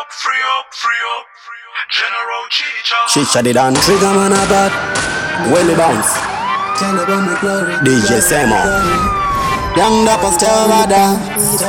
free up. General Chicha. Chicha did on trigger man a bad. Willie bounce. Tell about my glory. DJ Samo. Young Dapper still bad.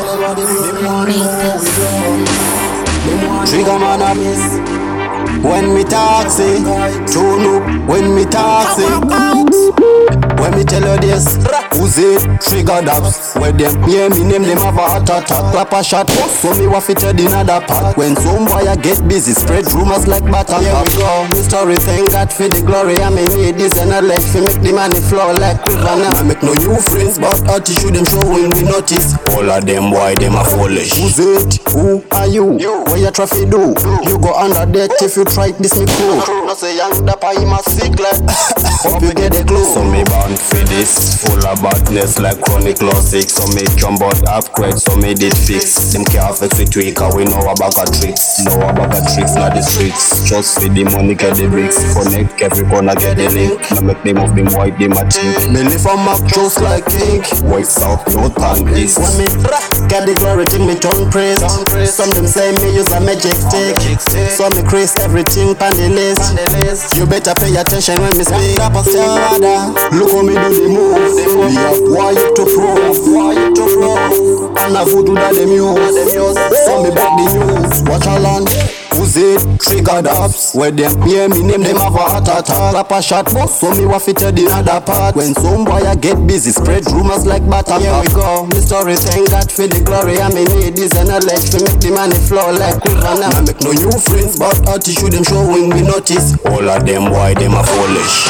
Trigger man a miss. When me talk say, tune up. When me talk say, when me tell you this, who's it? Trigger Daps. When them hear me name them have a heart attack. Clap a shot, so me wa fit in another part. When some boy a get busy, spread rumors like butter. Here we go, me story thank God for the glory. I may need this and a leg fi make the money flow like river now. I make no new friends, but attitude them show when we notice. All of them boy, them a foolish. Who's it? Who are you? What you try fi do? You go under debt if you try this me cool. No say young Dapper him a sick like. Hope you get the clue. So me bound for this, full of badness like chronic classic. So me jump out upgrade, so me did fix. Them can't fix with tweaker, we know about a tricks. Know about a tricks, not the streets. Just for the money, get the bricks. Connect every corner, get the link. Now make them of them white, them a chink. Me live on map just like ink. White south, north and east. When me get the glory, think me turn praise. Some them say me use a magic stick. So me crease everything pan the list. You better pay attention when me speak. Look how me do the move. We have why to prove. And I voodoo that them use. So me back the news. Watch a land. Who's it? Trigger Daps. Where them hear me name them have a heart attack. Clap a shot, boss, so me wa fit in another part. When some boy a get busy, spread rumors like butter. Here we go, me story thank God for the glory. I may need this and a leg to make the money flow like river now. I make no new friends, but attitude them show when we notice. All of them boy, them a foolish.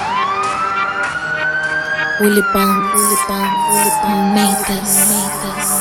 Willie Bounce, made this.